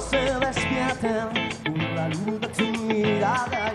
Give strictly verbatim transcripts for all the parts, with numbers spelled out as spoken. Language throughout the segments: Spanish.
se despierten con la luz de tu mirada.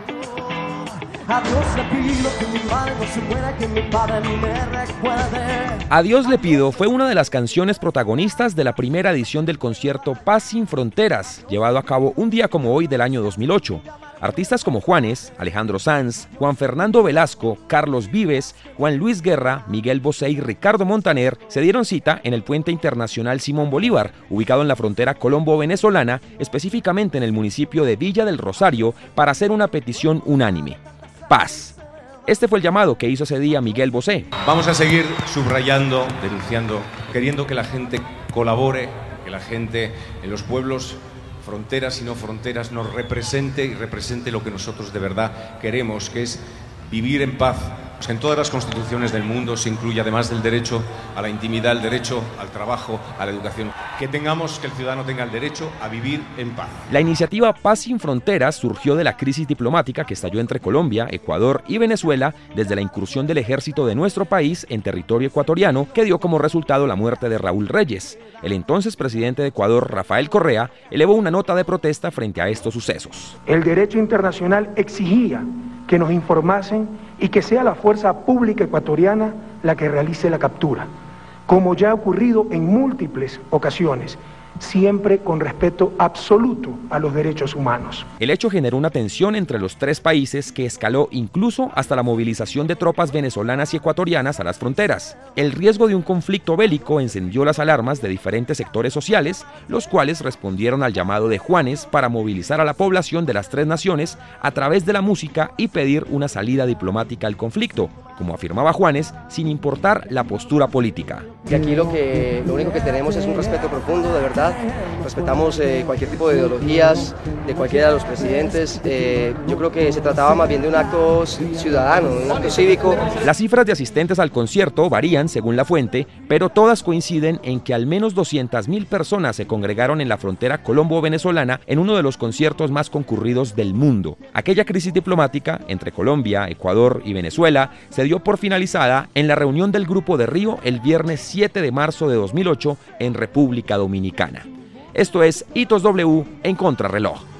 A Dios le pido que mi madre no se muera, que mi padre ni me recuerde. A Dios le pido fue una de las canciones protagonistas de la primera edición del concierto Paz sin Fronteras, llevado a cabo un día como hoy del año dos mil ocho. Artistas como Juanes, Alejandro Sanz, Juan Fernando Velasco, Carlos Vives, Juan Luis Guerra, Miguel Bosé y Ricardo Montaner se dieron cita en el Puente Internacional Simón Bolívar, ubicado en la frontera colombo-venezolana, específicamente en el municipio de Villa del Rosario, para hacer una petición unánime: paz. Este fue el llamado que hizo ese día Miguel Bosé. Vamos a seguir subrayando, denunciando, queriendo que la gente colabore, que la gente en los pueblos, fronteras y no fronteras, nos represente y represente lo que nosotros de verdad queremos, que es vivir en paz. Pues en todas las constituciones del mundo se incluye, además del derecho a la intimidad, el derecho al trabajo, a la educación. Que tengamos, que el ciudadano tenga el derecho a vivir en paz. La iniciativa Paz sin Fronteras surgió de la crisis diplomática que estalló entre Colombia, Ecuador y Venezuela desde la incursión del ejército de nuestro país en territorio ecuatoriano, que dio como resultado la muerte de Raúl Reyes. El entonces presidente de Ecuador, Rafael Correa, elevó una nota de protesta frente a estos sucesos. El derecho internacional exigía que nos informasen y que sea la fuerza pública ecuatoriana la que realice la captura, como ya ha ocurrido en múltiples ocasiones, siempre con respeto absoluto a los derechos humanos. El hecho generó una tensión entre los tres países que escaló incluso hasta la movilización de tropas venezolanas y ecuatorianas a las fronteras. El riesgo de un conflicto bélico encendió las alarmas de diferentes sectores sociales, los cuales respondieron al llamado de Juanes para movilizar a la población de las tres naciones a través de la música y pedir una salida diplomática al conflicto, como afirmaba Juanes, sin importar la postura política. Y aquí lo, que, lo único que tenemos es un respeto profundo, de verdad. Respetamos eh, cualquier tipo de ideologías de cualquiera de los presidentes. Eh, yo creo que se trataba más bien de un acto ciudadano, un acto cívico. Las cifras de asistentes al concierto varían según la fuente, pero todas coinciden en que al menos doscientas mil personas se congregaron en la frontera colombo-venezolana en uno de los conciertos más concurridos del mundo. Aquella crisis diplomática entre Colombia, Ecuador y Venezuela se dio por finalizada en la reunión del Grupo de Río el viernes siete de marzo de dos mil ocho en República Dominicana. Esto es Hitos W en Contrarreloj.